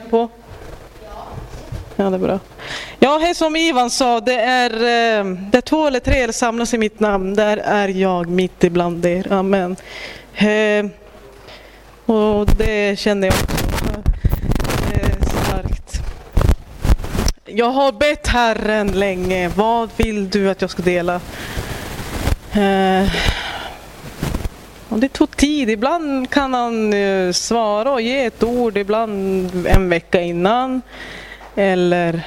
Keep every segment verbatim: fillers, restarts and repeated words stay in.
med på? Ja, det är bra. Ja, hej, som Ivan sa, det är där två eller tre samlas i mitt namn, där är jag mitt ibland er. Amen. Eh, och det känner jag också. Det är starkt. Jag har bett Herren länge. Vad vill du att jag ska dela? Eh, och det tog tid. Ibland kan han uh, svara och ge ett ord. Ibland en vecka innan. Eller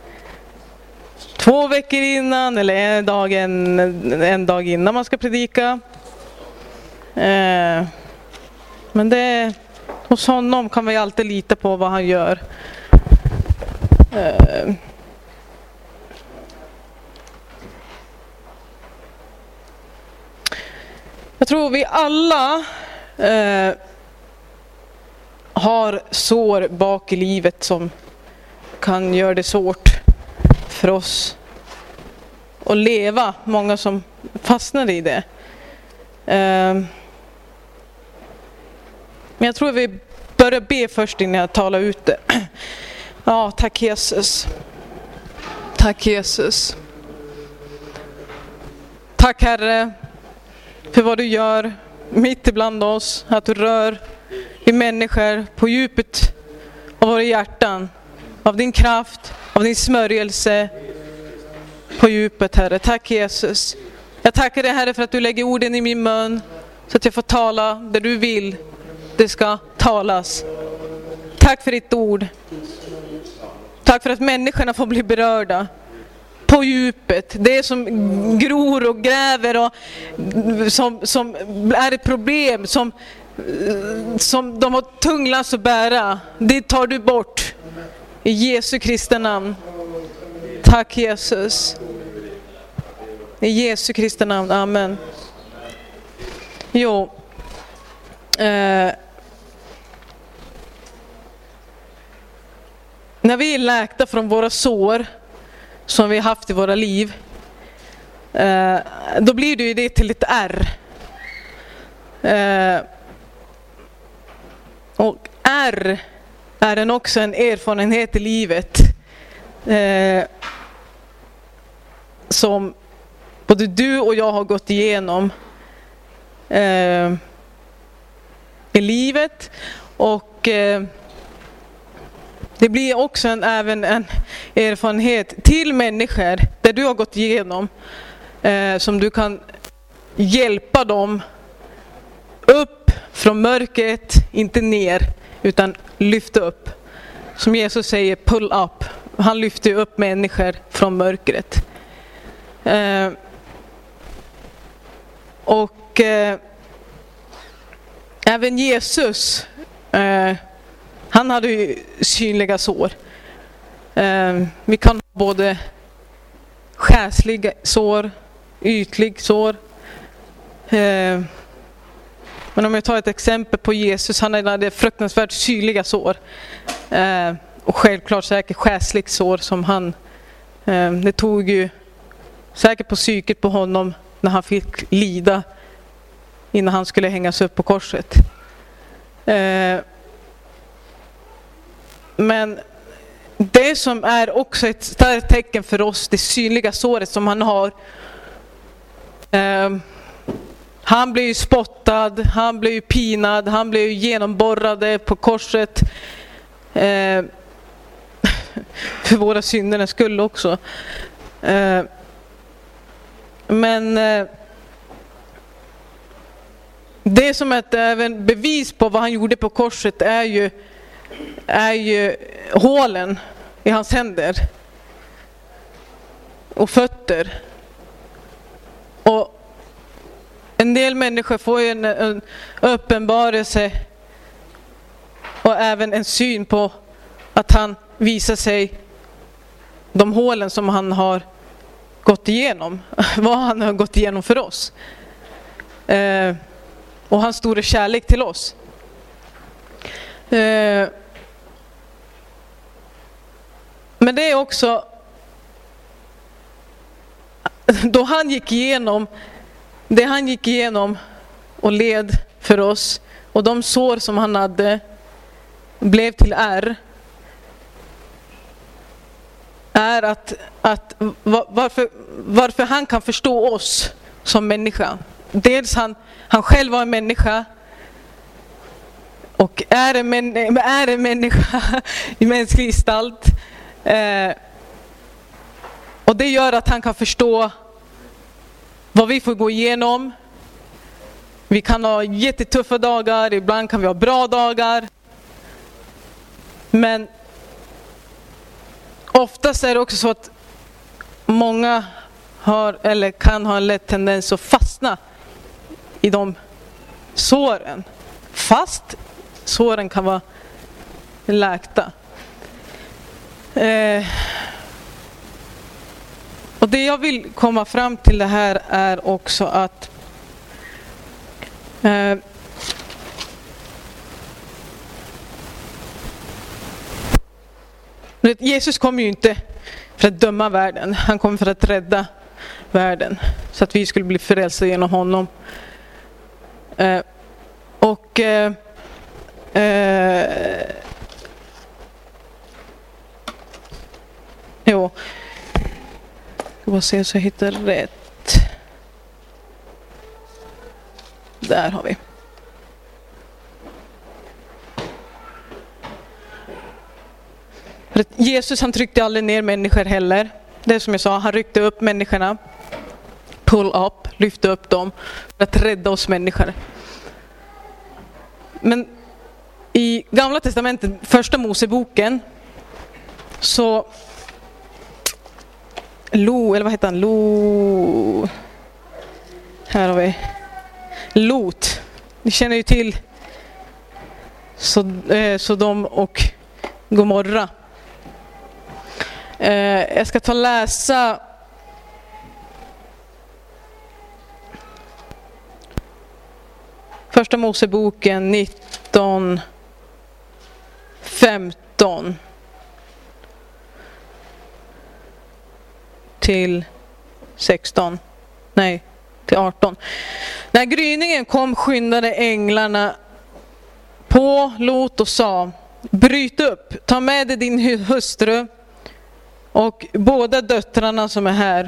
två veckor innan. Eller en dag, en, en dag innan man ska predika. Eh, men det, hos honom kan vi alltid lita på vad han gör. Eh, jag tror vi alla eh, har sår bak i livet som kan göra det svårt för oss att leva. Många som fastnar i det. Eh, men jag tror vi börjar be först innan jag talar ut det. Ja, tack Jesus. Tack Jesus. Tack Herre för vad du gör mitt ibland oss. Att du rör i människor på djupet av våra hjärtan. Av din kraft, av din smörjelse på djupet Herre. Tack Jesus. Jag tackar dig Herre för att du lägger orden i min mun. Så att jag får tala det du vill. Det ska talas. Tack för ditt ord. Tack för att människorna får bli berörda på djupet. Det som gror och gräver och som, som är ett problem som, som de har tunglast att bära. Det tar du bort i Jesu Kristi namn. Tack Jesus. I Jesu Kristi namn. Amen. Jo. Eh. När vi är läkta från våra sår som vi har haft i våra liv, eh, då blir det ju det till ett ärr. Eh, och ärr är en också en erfarenhet i livet eh, som både du och jag har gått igenom eh, i livet. Och eh, det blir också en, även en erfarenhet till människor där du har gått igenom eh, som du kan hjälpa dem upp från mörkret, inte ner utan lyfta upp. Som Jesus säger, pull up. Han lyfter upp människor från mörkret. Eh, och eh, även Jesus eh, han hade ju synliga sår. Eh, vi kan ha både själsliga sår, ytlig sår. Eh, men om jag tar ett exempel på Jesus, han hade fruktansvärt synliga sår. Eh, och självklart säkert själsliga sår som han, eh, det tog ju säkert på psyket på honom när han fick lida innan han skulle hängas upp på korset. Eh, Men det som är också ett starkt tecken för oss, det synliga såret som han har. Eh, han blev ju spottad, han blev ju pinad, han blev ju genomborrade på korset. Eh, för våra syndernas skull också. Eh, men eh, det som är ett även bevis på vad han gjorde på korset är ju är ju hålen i hans händer och fötter. Och en del människor får ju en, en uppenbarelse och även en syn på att han visar sig de hålen som han har gått igenom, vad han har gått igenom för oss. Eh, och hans stora kärlek till oss. Eh, men det är också då han gick igenom det han gick igenom och led för oss, och de sår som han hade blev till ärr. är att, att varför, varför han kan förstå oss som människa. Dels han, han själv var en människa och är en, män, är en människa i mänsklig gestalt. Eh, och det gör att han kan förstå vad vi får gå igenom. Vi kan ha jättetuffa dagar, ibland kan vi ha bra dagar. Men oftast är det också så att många har eller kan ha en lätt tendens att fastna i de såren. Fast såren kan vara läkta. Eh, och det jag vill komma fram till det här är också att eh, Jesus kom ju inte för att döma världen. Han kom för att rädda världen. Så att vi skulle bli frälsta genom honom. Eh, och eh, eh, jo. Jag ska se så jag hittar rätt. Där har vi. För att Jesus han tryckte aldrig ner människor heller. Det är som jag sa, han ryckte upp människorna. Pull up, lyfte upp dem för att rädda oss människor. Men i Gamla testamentet, första Moseboken, så Lo, eller vad heter han? Lo. Här har vi Lot. Ni känner ju till så, eh, Sodom och Gomorra. Eh, jag ska ta och läsa Första Moseboken nitton femton till sexton. Nej, till arton. När gryningen kom skyndade änglarna på Lot och sa: bryt upp, ta med dig din hustru och båda döttrarna som är här,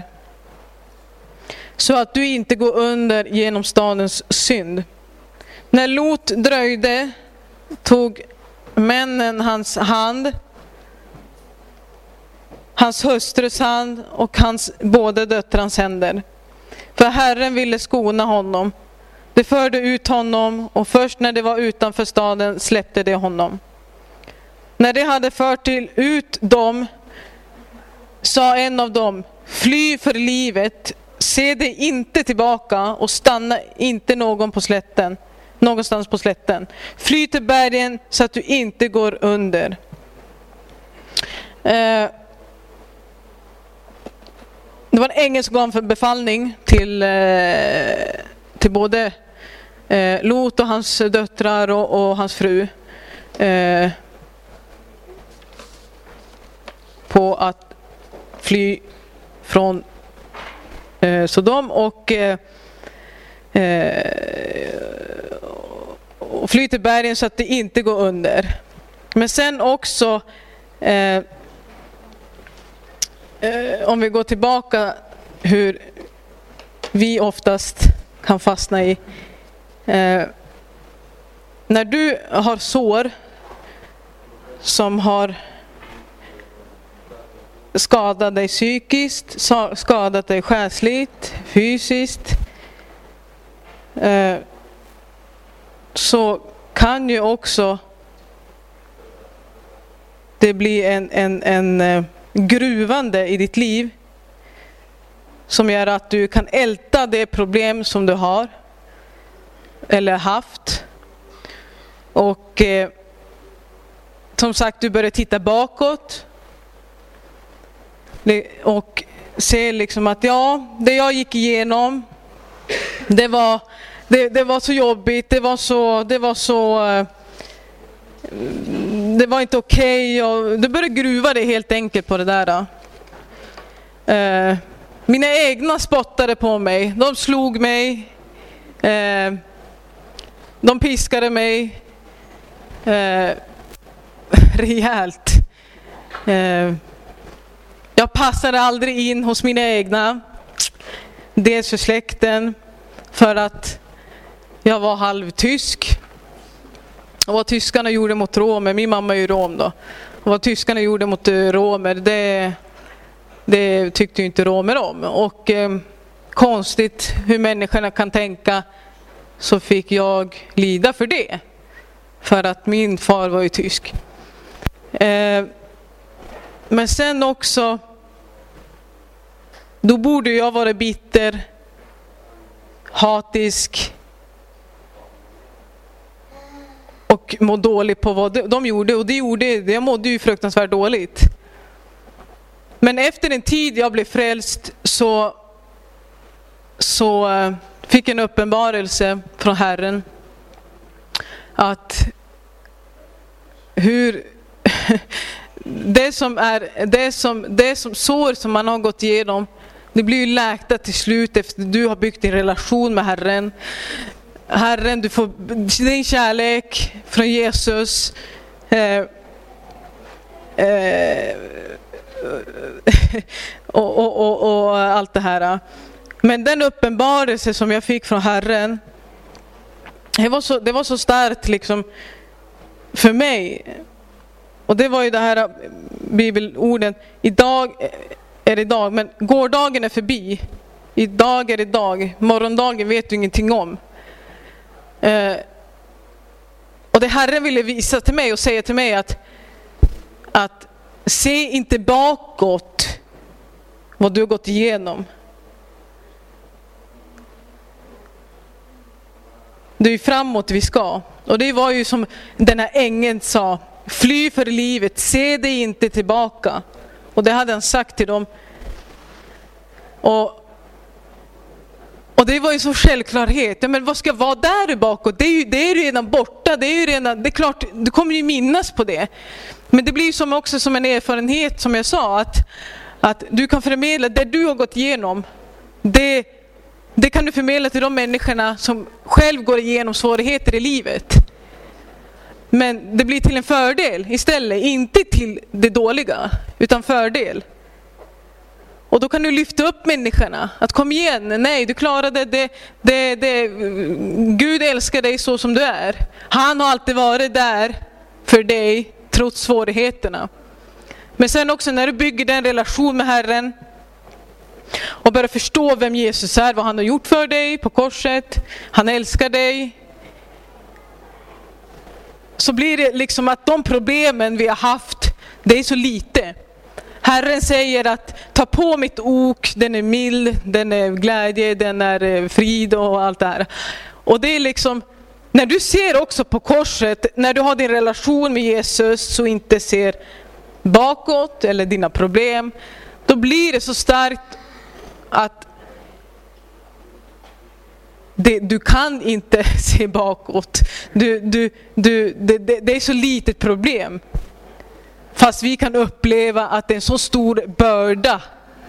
så att du inte går under genom stadens synd. När Lot dröjde tog männen hans hand, hans hustrus hand och hans båda döttrans händer. För Herren ville skona honom. Det förde ut honom och först när det var utanför staden släppte det honom. När det hade fört till ut dem sa en av dem: fly för livet, se dig inte tillbaka och stanna inte någon på slätten, någonstans på slätten. Fly till bergen så att du inte går under. Eh, det var en ängel som gav en befallning till, eh, till både eh, Lot och hans döttrar och, och hans fru. Eh, på att fly från eh, Sodom och, eh, och fly till bergen så att det inte går under. Men sen också eh, eh, om vi går tillbaka hur vi oftast kan fastna i eh, när du har sår som har skadat dig psykiskt, skadat dig själsligt, fysiskt, eh, så kan ju också det bli en, en, en eh, gruvande i ditt liv som gör att du kan älta det problem som du har eller haft. Och eh, som sagt, du börjar titta bakåt och se liksom att ja, det jag gick igenom, det var det, det var så jobbigt, det var så det var så det var inte okej, okay, och du börjar gruva det helt enkelt på det där. Eh, mina egna spottade på mig, de slog mig, eh, de piskade mig eh, rejält. Eh, Jag passade aldrig in hos mina egna. Dels för släkten, för att jag var halvtysk. Och vad tyskarna gjorde mot romer, min mamma är ju rom då. Och vad tyskarna gjorde mot romer, det, det tyckte ju inte romer om. Och eh, konstigt hur människorna kan tänka, så fick jag lida för det. För att min far var ju tysk. Eh, men sen också, då borde jag vara bitter, hatisk och må dåligt på vad de, de gjorde. Och det gjorde, det mådde ju fruktansvärt dåligt. Men efter en tid jag blev frälst så, så eh, fick en uppenbarelse från Herren. Att hur det som är det som det som sår som man har gått igenom, det blir ju läkta till slut efter du har byggt en relation med Herren. Herren, du får din kärlek från Jesus. Eh, eh, och, och, och, och allt det här. Men den uppenbarelse som jag fick från Herren, det var så, det var så starkt liksom för mig. Och det var ju det här bibelorden. Idag är det idag, men gårdagen är förbi. Idag är det idag. Morgondagen vet du ingenting om. Eh, och det Herren ville visa till mig och säga till mig att, att se inte bakåt vad du har gått igenom. Det är framåt vi ska. Och det var ju som den här ängeln sa, fly för livet, se dig inte tillbaka. Och det hade han sagt till dem. Och, och det var ju så självklarhet. Ja, men vad ska vara där bakåt? Det är ju, det är ju redan borta. Det är ju redan, det är klart, du kommer ju minnas på det. Men det blir ju som också som en erfarenhet, som jag sa, att, att du kan förmedla det du har gått igenom. Det, det kan du förmedla till de människorna som själv går igenom svårigheter i livet. Men det blir till en fördel istället, inte till det dåliga, utan fördel. Och då kan du lyfta upp människorna, att kom igen, nej du klarade det, det, det, Gud älskar dig så som du är. Han har alltid varit där för dig trots svårigheterna. Men sen också när du bygger den relation med Herren och börjar förstå vem Jesus är, vad han har gjort för dig på korset, han älskar dig, så blir det liksom att de problemen vi har haft, det är så lite. Herren säger att ta på mitt ok, den är mild, den är glädje, den är frid och allt det här. Och det är liksom, när du ser också på korset, när du har din relation med Jesus, så inte ser bakåt eller dina problem, då blir det så starkt att det, du kan inte se bakåt. Du, du, du, det, det, det är så litet problem. Fast vi kan uppleva att det är en så stor börda.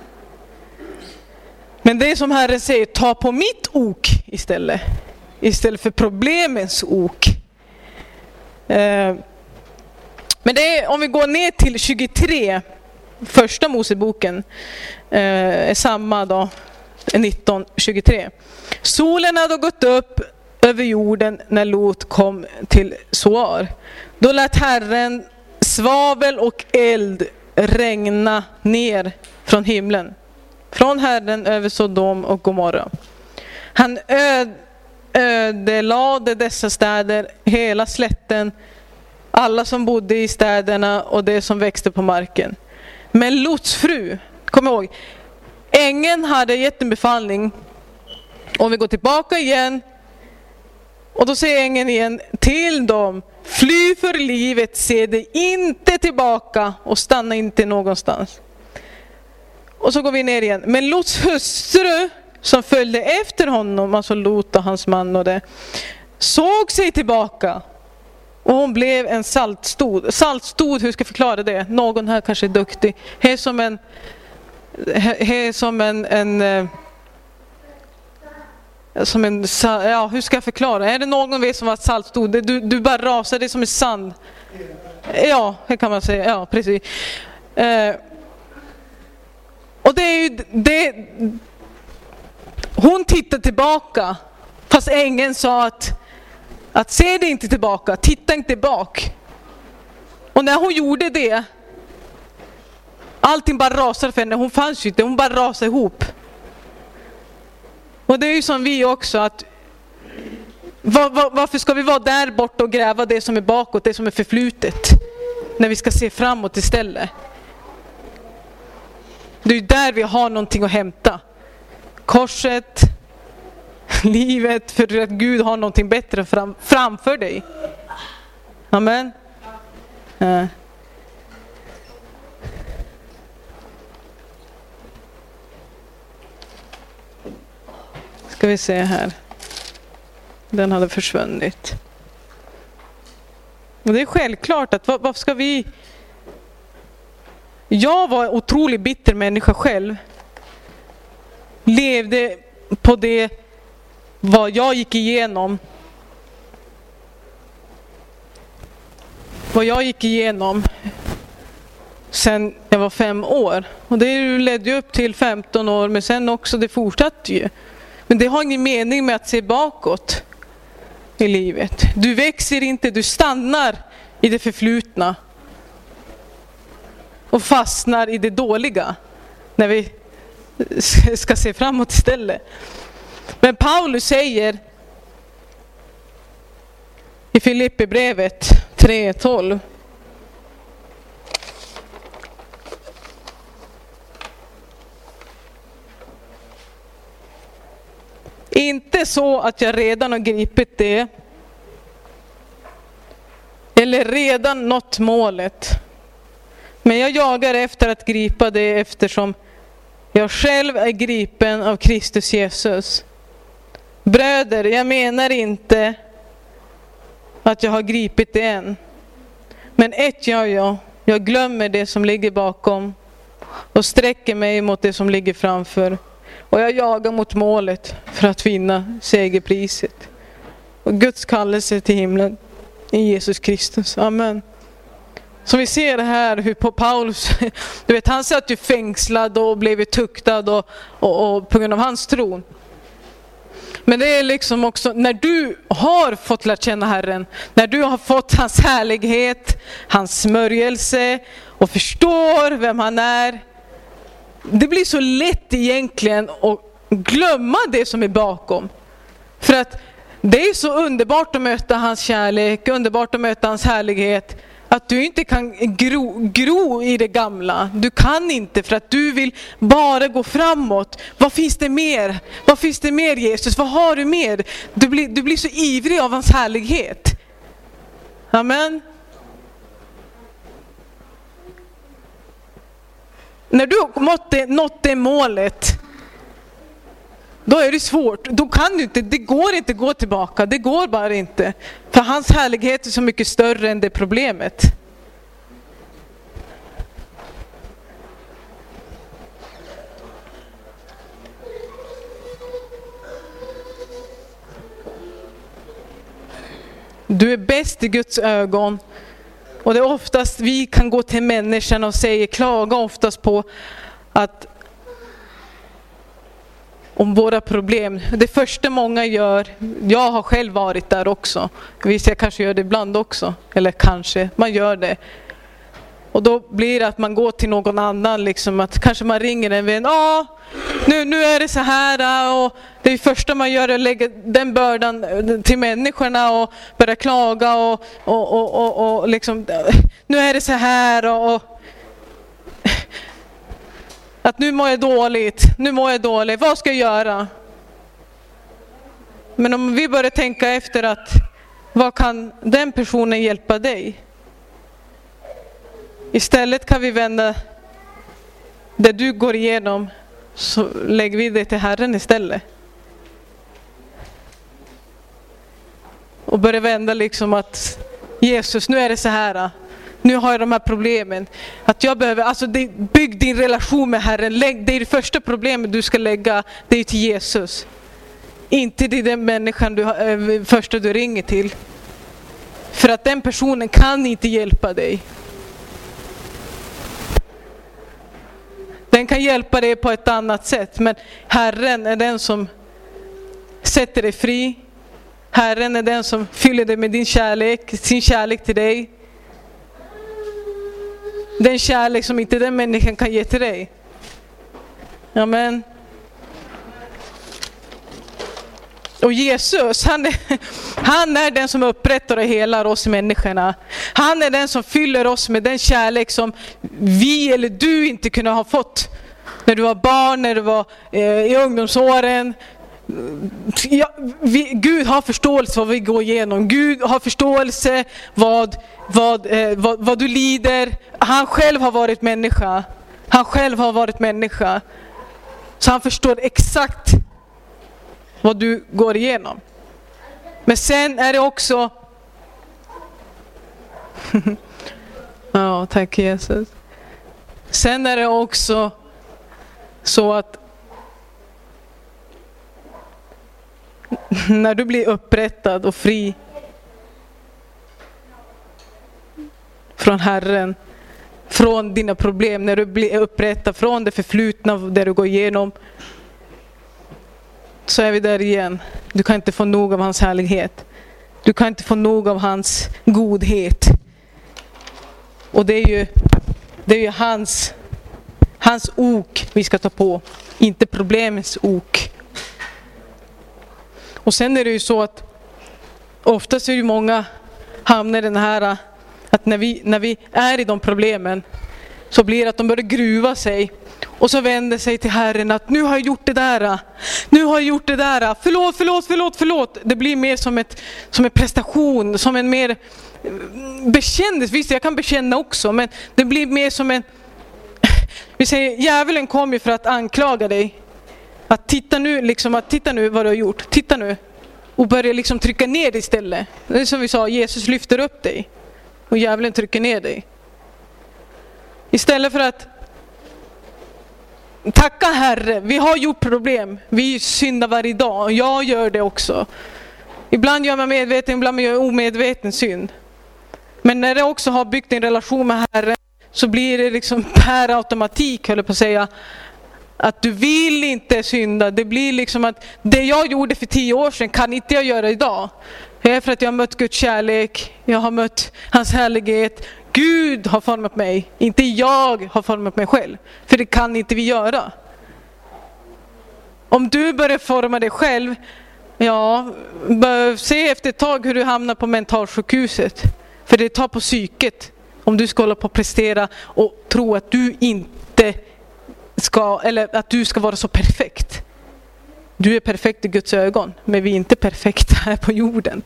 Men det är som Herren säger, ta på mitt ok istället. Istället för problemens ok. Eh, men det är, om vi går ner till tjugotre, första Moseboken, eh, är samma då, nitton tjugotre. Solen hade gått upp över jorden när Lot kom till Soar. Då lät Herren svavel och eld regna ner från himlen, från Herren över Sodom och Gomorra. Han öd, ödelade dessa städer, hela slätten, alla som bodde i städerna och det som växte på marken. Men Lots fru, kom ihåg, ängeln hade gett en befallning. Om vi går tillbaka igen, och då säger ängeln igen till dem, fly för livet, se dig inte tillbaka och stanna inte någonstans. Och så går vi ner igen. Men Lots hustru som följde efter honom, alltså Lot och hans man och det, såg sig tillbaka. Och hon blev en saltstod. Saltstod, hur ska jag förklara det? Någon här kanske är duktig. Det är som en, det är som en, en som en, ja, hur ska jag förklara? Är det någon vet som var saltstod? Du, du bara rasar, det är som en sand. Ja, det kan man säga. Ja, precis. Eh, Och det är ju det. Hon tittade tillbaka, fast ängeln sa att, att se dig inte tillbaka, titta inte bak. Och när hon gjorde det, allting bara rasade för henne. Hon fanns ju inte, hon bara rasade ihop. Och det är ju som vi också, att var, var, varför ska vi vara där borta och gräva det som är bakåt, det som är förflutet, när vi ska se framåt istället? Det är ju där vi har någonting att hämta. Korset, livet, för att Gud har någonting bättre fram, framför dig. Amen. Ja. Ska vi se här. Den hade försvunnit. Och det är självklart att vad, vad ska vi... Jag var en otroligt bitter människa själv. Levde på det vad jag gick igenom. Vad jag gick igenom sen jag var fem år. Och det ledde ju upp till femton år, men sen också det fortsatte ju. Men det har ingen mening med att se bakåt i livet. Du växer inte, du stannar i det förflutna. Och fastnar i det dåliga när vi ska se framåt istället. Men Paulus säger i Filipperbrevet tre tolv: inte så att jag redan har gripit det eller redan nått målet, men jag jagar efter att gripa det, eftersom jag själv är gripen av Kristus Jesus. Bröder, jag menar inte att jag har gripit det än. Men ett gör jag. Jag glömmer det som ligger bakom och sträcker mig mot det som ligger framför. Och jag jagar mot målet för att vinna segerpriset. Och Guds kallelse till himlen i Jesus Kristus. Amen. Så vi ser här hur på Paulus, du vet, han satt ju fängslad och blev tuktad och, och, och på grund av hans tron. Men det är liksom också när du har fått lära känna Herren, när du har fått hans härlighet, hans smörjelse och förstår vem han är. Det blir så lätt egentligen att glömma det som är bakom. För att det är så underbart att möta hans kärlek, underbart att möta hans härlighet, att du inte kan gro, gro i det gamla. Du kan inte, för att du vill bara gå framåt. Vad finns det mer? Vad finns det mer, Jesus? Vad har du mer? Du blir, du blir så ivrig av hans härlighet. Amen. När du har nått det målet, då är det svårt. Då kan du inte, det går inte gå tillbaka. Det går bara inte. För hans härlighet är så mycket större än det problemet. Du är bäst i Guds ögon. Och det är oftast vi kan gå till människan och säga, klaga oftast på att om våra problem. Det första många gör, jag har själv varit där också. Visst, jag kanske gör det ibland också. Eller kanske, man gör det. Och då blir det att man går till någon annan. Liksom, att kanske man ringer en vän. Ja, nu, nu är det så här. Och det är första man gör är att lägga den bördan till människorna. Och börja klaga. Och, och, och, och, och liksom, nu är det så här. Och, och att nu mår jag dåligt, nu mår jag dåligt, vad ska jag göra? Men om vi börjar tänka efter att, vad kan den personen hjälpa dig? Istället kan vi vända det du går igenom, så lägger vi det till Herren istället. Och börja vända liksom att, Jesus, nu är det så här. Nu har jag de här problemen. Att jag behöver, alltså det, bygg din relation med Herren. Lägg, det är det första problemet du ska lägga, det är till Jesus. Inte till den människan du, äh, första du ringer till. För att den personen kan inte hjälpa dig. Den kan hjälpa dig på ett annat sätt. Men Herren är den som sätter dig fri. Herren är den som fyller dig med din kärlek, sin kärlek till dig. Den kärlek som inte den människan kan ge till dig. Amen. Och Jesus, han är, han är den som upprättar och helar oss människorna. Han är den som fyller oss med den kärlek som vi eller du inte kunde ha fått när du var barn, när du var eh, i ungdomsåren. Ja, vi, Gud har förståelse vad vi går igenom. Gud har förståelse vad, vad, eh, vad, vad du lider. Han själv har varit människa. Han själv har varit människa. Så han förstår exakt vad du går igenom. Men sen är det också ja, tack Jesus. Sen är det också så att när du blir upprättad och fri från Herren, från dina problem, när du blir upprättad från det förflutna där du går igenom, så är vi där igen. Du kan inte få nog av hans härlighet. Du kan inte få nog av hans godhet. Och det är ju, det är ju hans, hans ok vi ska ta på, inte problemets ok. Och sen är det ju så att oftast är det ju många hamnar i den här att när vi, när vi är i de problemen så blir det att de börjar gruva sig och så vänder sig till Herren att nu har jag gjort det där, nu har jag gjort det där, förlåt, förlåt, förlåt, förlåt. Det blir mer som, ett, som en prestation, som en mer bekännelse. Visst, jag kan bekänna också, men det blir mer som en, vi säger, djävulen kommer ju för att anklaga dig. Att titta nu, liksom, att titta nu vad du har gjort, titta nu. Och börja liksom trycka ner dig istället. Det är som vi sa, Jesus lyfter upp dig och djävulen trycker ner dig. Istället för att tacka Herre, vi har gjort problem. Vi syndar varje dag. Jag gör det också. Ibland gör man medveten, ibland gör man omedveten synd. Men när det också har byggt en relation med Herren så blir det liksom per automatik, höll jag på att säga, att du vill inte synda. Det blir liksom att det jag gjorde för tio år sedan kan inte jag göra idag. Det är för att jag har mött Guds kärlek. Jag har mött hans härlighet. Gud har format mig. Inte jag har format mig själv. För det kan inte vi göra. Om du börjar forma dig själv, ja, se efter ett tag hur du hamnar på mentalsjukhuset. För det tar på psyket. Om du ska hålla på att prestera och tro att du inte ska, eller att du ska vara så perfekt. Du är perfekt i Guds ögon, men vi är inte perfekta här på jorden.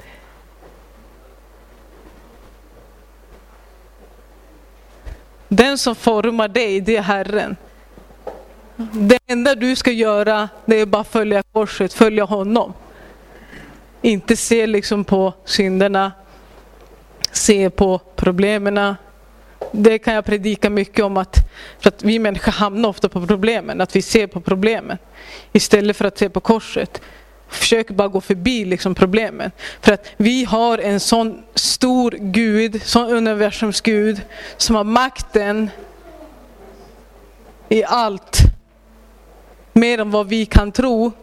Den som formar dig, det är Herren. Det enda du ska göra, det är bara följa korset, följa honom. Inte se liksom på synderna, se på problemen. Det kan jag predika mycket om, att, för att vi människor hamnar ofta på problemen. Att vi ser på problemen istället för att se på korset. Försök bara gå förbi liksom problemen. För att vi har en sån stor Gud, sån universums Gud, som har makten i allt. Mer än vad vi kan tro.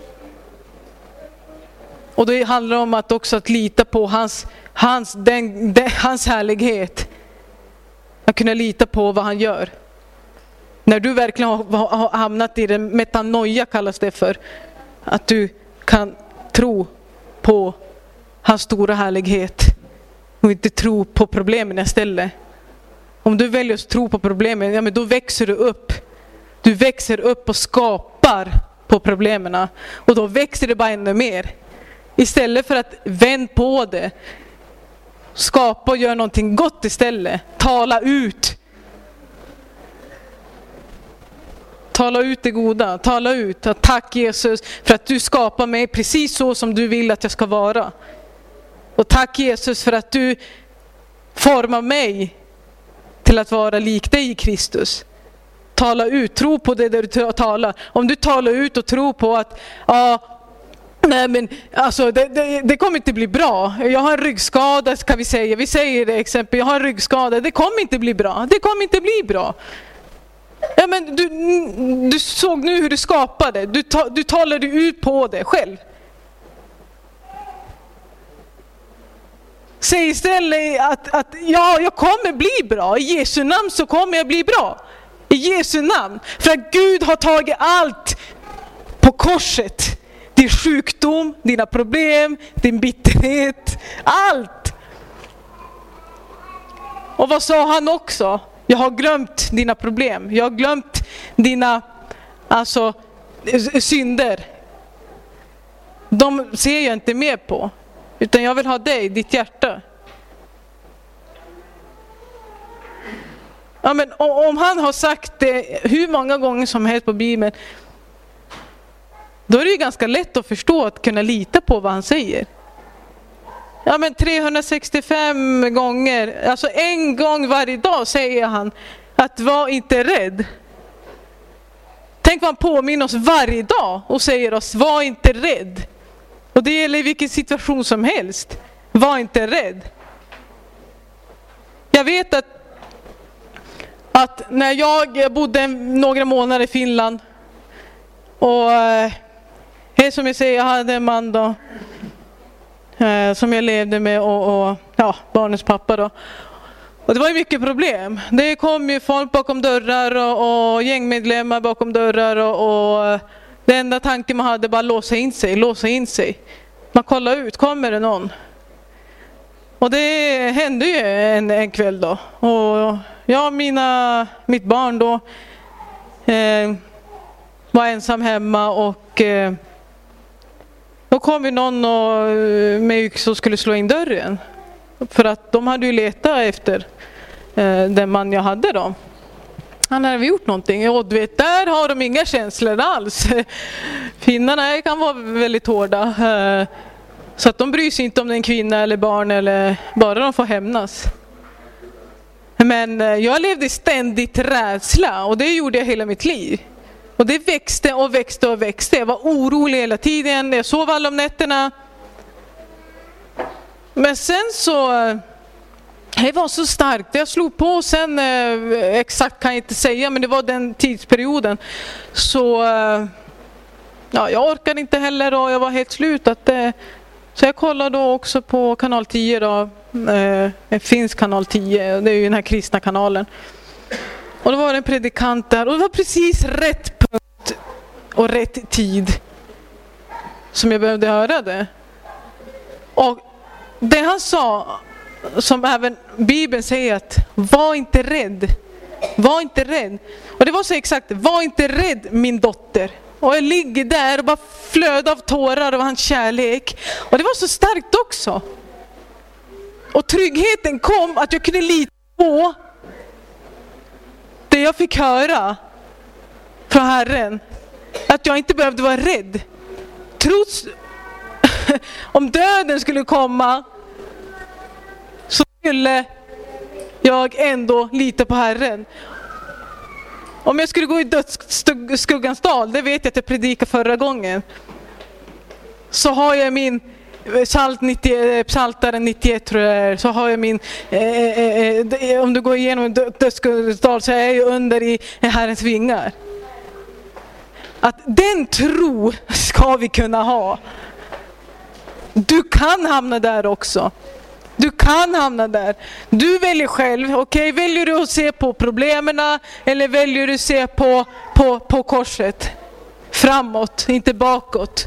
Och det handlar om att också att lita på hans, hans, den, den, hans härlighet. Att kunna lita på vad han gör. När du verkligen har, har hamnat i det, metanoia kallas det för. Att du kan tro på hans stora härlighet. Och inte tro på problemen istället. Om du väljer att tro på problemen, ja, men då växer du upp. Du växer upp och skapar på problemen. Och då växer det bara ännu mer. Istället för att vända på det. Skapa och göra någonting gott istället. Tala ut. Tala ut det goda. Tala ut att tack Jesus för att du skapar mig precis så som du vill att jag ska vara. Och tack Jesus för att du formar mig till att vara lik dig i Kristus. Tala ut, tro på det där du talar. Om du talar ut och tror på att ja, nej men alltså det, det, det kommer inte bli bra. Jag har en ryggskada, ska vi säga. Vi säger det exempel, jag har en ryggskada. Det kommer inte bli bra. Det kommer inte bli bra. Ja, men du, du såg nu hur du skapade. Du, ta, du talade ut på det själv. Säg istället att, att ja, jag kommer bli bra. I Jesu namn så kommer jag bli bra. I Jesu namn. För att Gud har tagit allt på korset. Din sjukdom, dina problem, din bitterhet, allt. Och vad sa han också? Jag har glömt dina problem. Jag har glömt dina alltså, synder. De ser jag inte mer på. Utan jag vill ha dig, ditt hjärta. Ja, men om han har sagt det hur många gånger som helst på Bibeln, då är det ju ganska lätt att förstå, att kunna lita på vad han säger. Ja, men trehundrasextiofem gånger, alltså en gång varje dag säger han att var inte rädd. Tänk vad han påminner oss varje dag och säger oss, var inte rädd. Och det gäller i vilken situation som helst. Var inte rädd. Jag vet att, att när jag bodde några månader i Finland, och eh, som jag säger, jag hade en man då eh, som jag levde med, och, och ja, barnens pappa då. Och det var ju mycket problem. Det kom ju folk bakom dörrar och, och gängmedlemmar bakom dörrar, och, och det enda tanken man hade bara låsa in sig, låsa in sig. Man kollar ut, kommer det någon? Och det hände ju en, en kväll då. Och jag, mina, mitt barn då eh, var ensam hemma, och eh, då kom ju någon och, med yxa och skulle slå in dörren. För att de hade ju letat efter eh, den man jag hade då. Han hade gjort någonting, och du vet, där har de inga känslor alls. Finnarna kan vara väldigt hårda. Så att de bryr sig inte om den kvinna eller barn, eller bara de får hämnas. Men jag levde i ständigt rädsla, och det gjorde jag hela mitt liv. Och det växte och växte och växte. Jag var orolig hela tiden, jag sov alla om nätterna. Men sen så... Det var så starkt. Jag slog på sen, eh, exakt kan jag inte säga, men det var den tidsperioden. Så eh, ja, jag orkade inte heller, och jag var helt slut. Att, eh, så jag kollade då också på kanal tio då. Eh, en finsk kanal tio, det är ju den här kristna kanalen. Och då var det en predikant där, och det var precis rätt punkt och rätt tid som jag behövde höra det. Och det han sa, som även Bibeln säger, att var inte rädd. Var inte rädd. Och det var så exakt, var inte rädd min dotter. Och jag ligger där och bara flödar av tårar av hans kärlek. Och det var så starkt också. Och tryggheten kom, att jag kunde lita på det jag fick höra från Herren. Att jag inte behövde vara rädd. Trots om döden skulle komma, så skulle jag ändå lita på Herren. Om jag skulle gå i dödsskuggans dal, det vet jag att jag predikade förra gången, så har jag min Psalt nittio, Psaltaren nittioett tror jag är, så har jag min eh, eh, om du går igenom dödsskuggans dal, så är jag ju under i Herrens vingar. Att den tro ska vi kunna ha. Du kan hamna där också. Du kan hamna där. Du väljer själv. Okej, okay, väljer du att se på problemen, eller väljer du att se på, på, på korset? Framåt, inte bakåt.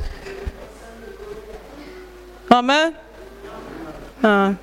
Amen. Ja.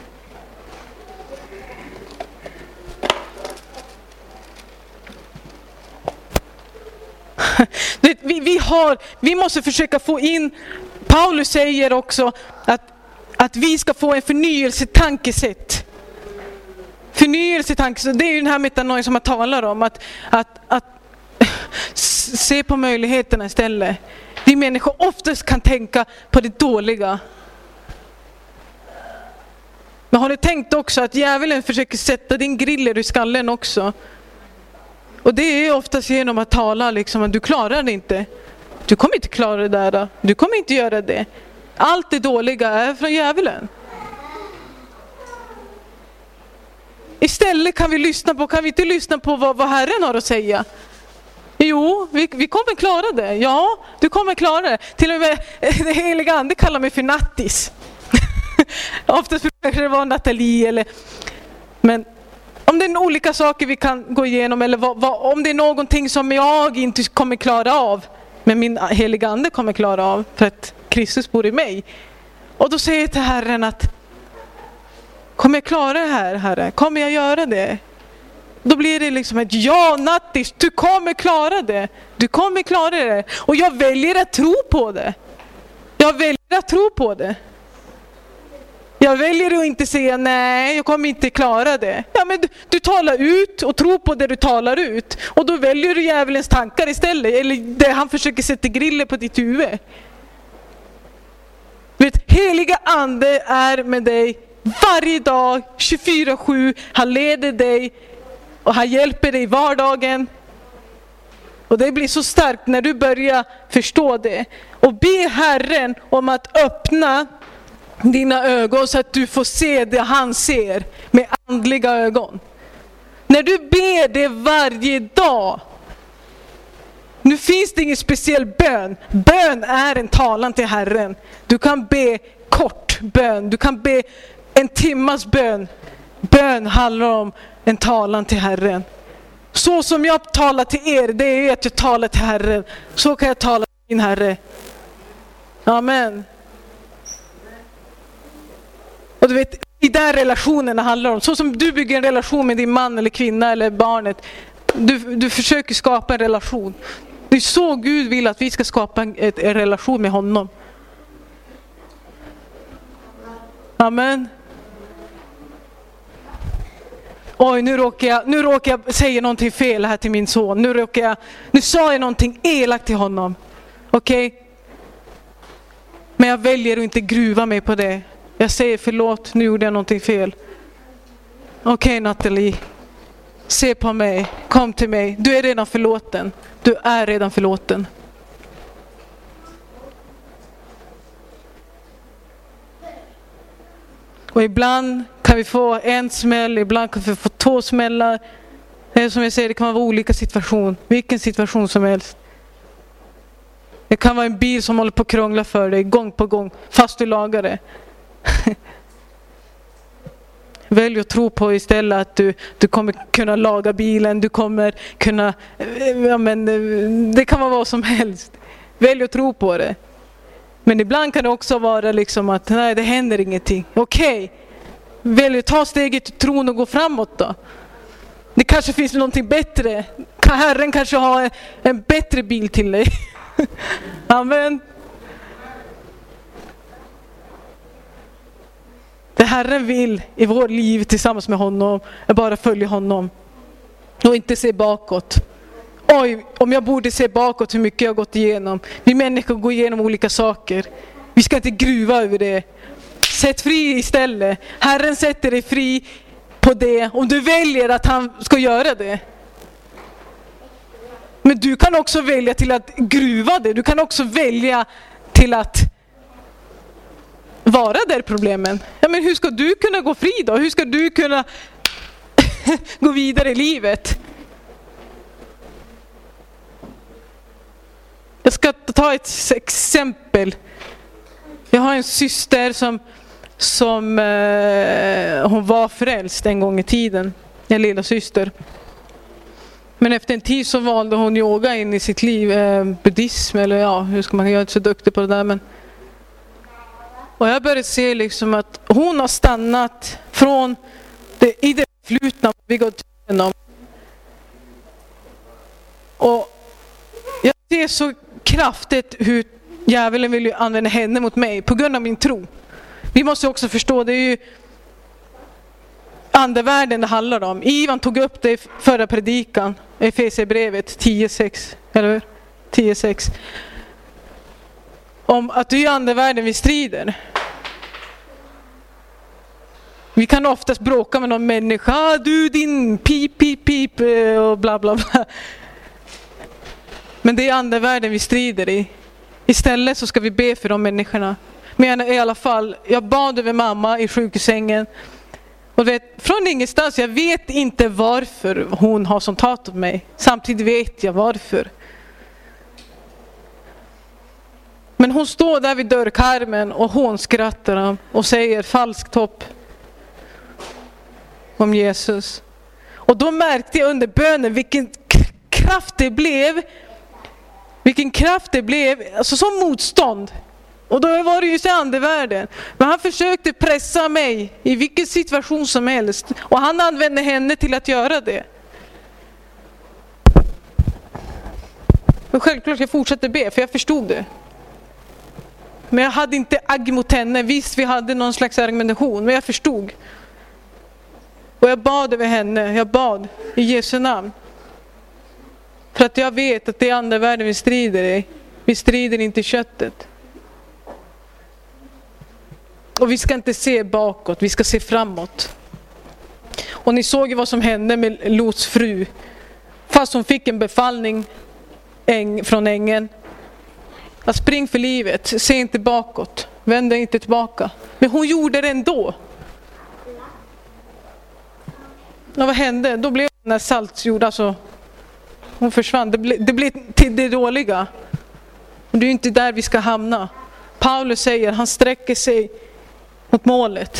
Vi, vi, har, vi måste försöka få in, Paulus säger också att, att vi ska få en förnyelsetankesätt. Förnyelsetankesätt, det är ju den här metanoia som man talar om. Att, att, att se på möjligheterna istället. Vi människor oftast kan tänka på det dåliga. Men har du tänkt också att djävulen försöker sätta din griller i skallen också? Och det är oftast genom att tala liksom att du klarar det inte. Du kommer inte klara det där. Du kommer inte göra det. Allt det dåliga är från djävulen. Istället kan vi lyssna på, kan vi inte lyssna på vad, vad Herren har att säga? Jo, vi, vi kommer klara det. Ja, du kommer klara det. Till och med det heliga ande kallar mig för nattis. Oftast brukar det vara Nathalie eller... Men om det är olika saker vi kan gå igenom, eller vad, vad, om det är någonting som jag inte kommer klara av, men min heliga ande kommer klara av, för att Kristus bor i mig. Och då säger jag till Herren att kommer jag klara det här, Herre? Kommer jag göra det? Då blir det liksom ett ja, nattis, du kommer klara det. Du kommer klara det. Och jag väljer att tro på det. Jag väljer att tro på det. Jag väljer att inte säga nej, jag kommer inte klara det. Ja, men du, du talar ut och tror på det du talar ut. Och då väljer du djävulens tankar istället. Eller det han försöker sätta griller på ditt huvud. Vet, heliga ande är med dig varje dag, tjugofyra sju. Han leder dig och han hjälper dig i vardagen. Och det blir så starkt när du börjar förstå det. Och be Herren om att öppna dina ögon så att du får se det han ser med andliga ögon. När du ber det varje dag. Nu finns det ingen speciell bön. Bön är en talan till Herren. Du kan be kort bön. Du kan be en timmas bön. Bön handlar om en talan till Herren. Så som jag talar till er, det är att jag talar till Herren. Så kan jag tala till din Herre. Amen. Och du vet, i den relationen det handlar om. Så som du bygger en relation med din man eller kvinna eller barnet. Du, du försöker skapa en relation. Det är så Gud vill att vi ska skapa en, en relation med honom. Amen. Oj, nu råkar jag, nu råkar jag säga någonting fel här till min son. Nu råkar jag, nu sa jag någonting elakt till honom. Okej? Okay? Men jag väljer att inte gruva mig på det. Jag säger förlåt, nu gjorde jag någonting fel. Okej, okay, Nathalie. Se på mig, kom till mig. Du är redan förlåten. Du är redan förlåten. Och ibland kan vi få en smäll, ibland kan vi få två smällar. Eller som jag säger, det kan vara olika situation. Vilken situation som helst. Det kan vara en bil som håller på att krångla för dig gång på gång, fast du lagar det. Välj att tro på istället att du, du kommer kunna laga bilen, du kommer kunna, ja men det kan vara vad som helst. Välj att tro på det. Men ibland kan det också vara liksom att nej, det händer ingenting. Okej, okay. Välj att ta steget till tron och gå framåt då. Det kanske finns någonting bättre. Herren kanske har en, en bättre bil till dig. Amen. Det Herren vill i vår liv tillsammans med honom är bara följa honom. Och inte se bakåt. Oj, om jag borde se bakåt hur mycket jag har gått igenom. Vi människor går igenom olika saker. Vi ska inte gruva över det. Sätt fri istället. Herren sätter dig fri på det. Om du väljer att han ska göra det. Men du kan också välja till att gruva det. Du kan också välja till att vara där problemen. Ja, men hur ska du kunna gå fri då? Hur ska du kunna gå vidare i livet? Jag ska ta ett exempel. Jag har en syster som, som eh, hon var frälst en gång i tiden. En lilla syster. Men efter en tid så valde hon yoga in i sitt liv. Eh, buddhism eller ja, hur ska man, jag är inte så duktig på det där. Men... Och jag började se liksom att hon har stannat från det, i det flutna vi gått igenom. Och jag ser så kraftigt hur djävulen vill använda henne mot mig på grund av min tro. Vi måste också förstå, det är ju andevärlden det handlar om. Ivan tog upp det i förra predikan, Efesierbrevet tio sex, eller hur? tio sex. Om att det är andevärlden vi strider. Vi kan oftast bråka med någon människa. Ah, du din pip, pip, pip och bla bla bla. Men det är andevärlden vi strider i. Istället så ska vi be för de människorna. Men i alla fall, jag bad över mamma i sjukhusängen. Och vet, från ingenstans, jag vet inte varför hon har sånt hat om mig. Samtidigt vet jag varför. Men hon står där vid dörrkarmen och hon skrattar och säger falskt hopp om Jesus. Och då märkte jag under bönen vilken kraft det blev. Vilken kraft det blev, alltså som motstånd. Och då var det ju så andevärlden. Men han försökte pressa mig i vilken situation som helst. Och han använde henne till att göra det. Och självklart jag fortsatte be, för jag förstod det. Men jag hade inte agg mot henne. Visst, vi hade någon slags argumentation, men jag förstod. Och jag bad över henne. Jag bad i Jesu namn. För att jag vet att det är andevärlden vi strider i. Vi strider inte i köttet. Och vi ska inte se bakåt, vi ska se framåt. Och ni såg ju vad som hände med Lots fru. Fast hon fick en befallning äng, från ängeln. Att spring för livet, se inte bakåt, vänd dig inte tillbaka. Men hon gjorde det ändå. Och vad hände? Då blev den här saltsjord, alltså hon försvann. Det blev, det blev till det dåliga. Och det är ju inte där vi ska hamna. Paulus säger, han sträcker sig mot målet.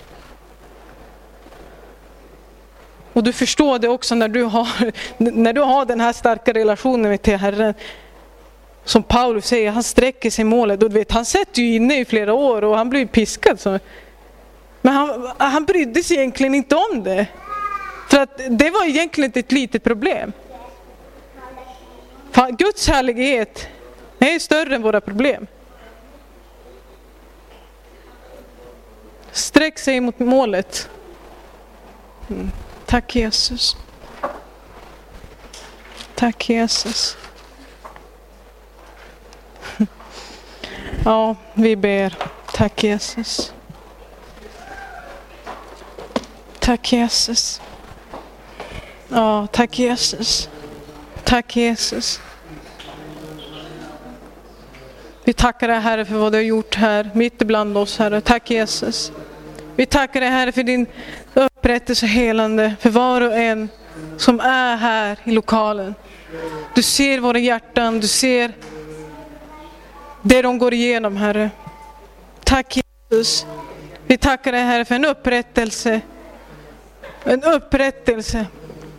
Och du förstår det också när du har, när du har den här starka relationen till Herren. Som Paulus säger, han sträcker sig målet. Och du vet, han sätter ju inne i flera år och han blir piskad. Så. Men han, han brydde sig egentligen inte om det. För att det var egentligen ett litet problem. För Guds härlighet är större än våra problem. Sträck sig mot målet. Mm. Tack Jesus. Tack Jesus. Ja, vi ber. Tack Jesus. Tack Jesus. Ja, tack Jesus. Tack Jesus. Vi tackar dig Herre för vad du har gjort här mitt ibland oss Herre. Tack Jesus. Vi tackar dig Herre för din upprättelse och helande för var och en som är här i lokalen. Du ser våra hjärtan, du ser det de går igenom Herre. Tack Jesus. Vi tackar dig Herre för en upprättelse. En upprättelse.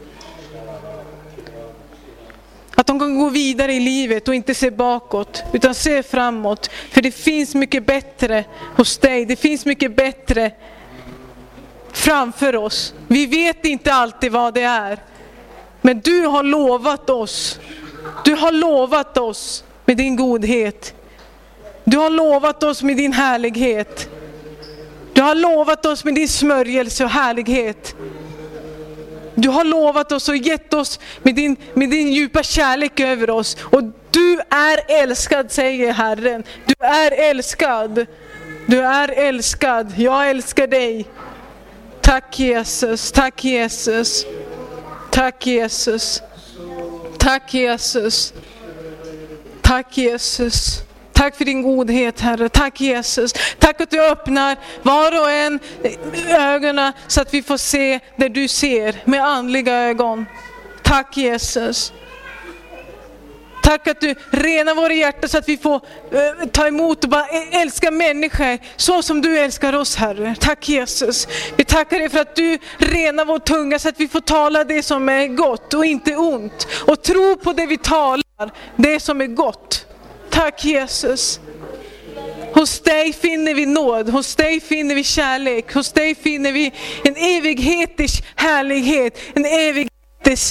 Att de kan gå vidare i livet och inte se bakåt utan se framåt. För det finns mycket bättre hos dig. Det finns mycket bättre framför oss. Vi vet inte alltid vad det är. Men du har lovat oss. Du har lovat oss med din godhet. Du har lovat oss med din härlighet. Du har lovat oss med din smörjelse och härlighet. Du har lovat oss och gett oss med din, med din djupa kärlek över oss. Och du är älskad, säger Herren. Du är älskad. Du är älskad. Jag älskar dig. Tack Jesus. Tack Jesus. Tack Jesus. Tack Jesus. Tack Jesus. Tack för din godhet Herre. Tack Jesus. Tack att du öppnar var och en ögonen så att vi får se det du ser med andliga ögon. Tack Jesus. Tack att du renar våra hjärtan så att vi får uh, ta emot och bara älska människor så som du älskar oss Herre. Tack Jesus. Vi tackar dig för att du renar vår tunga så att vi får tala det som är gott och inte ont. Och tro på det vi talar, det som är gott. Tack Jesus. Hos dig finner vi nåd, hos dig finner vi kärlek, hos dig finner vi en evigheters härlighet, en evigheters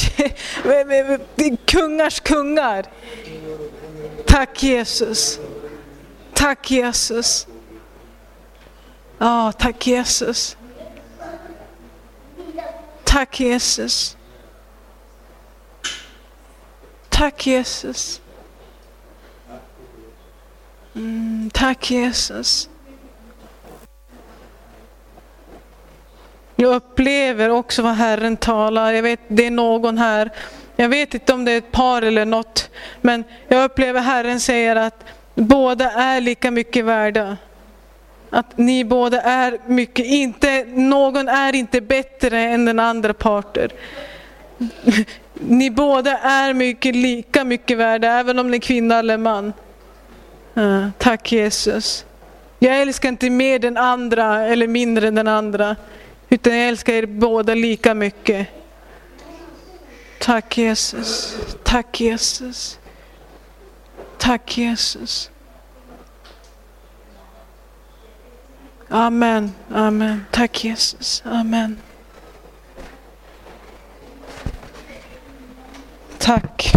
kungars kungar. Tack Jesus. Tack Jesus. Ja, tack Jesus. Tack Jesus. Tack Jesus. Mm, tack Jesus. Jag upplever också vad Herren talar. Jag vet, det är någon här. Jag vet inte om det är ett par eller något. Men jag upplever Herren säger att båda är lika mycket värda. Att ni båda är mycket, inte, någon är inte bättre än den andra parten. Ni båda är mycket lika mycket värda, även om ni är kvinna eller man. Ja, tack Jesus. Jag älskar inte mer den andra eller mindre än den andra, utan jag älskar er båda lika mycket. Tack Jesus. Tack Jesus. Tack Jesus. Amen. Amen. Tack Jesus. Amen. Tack.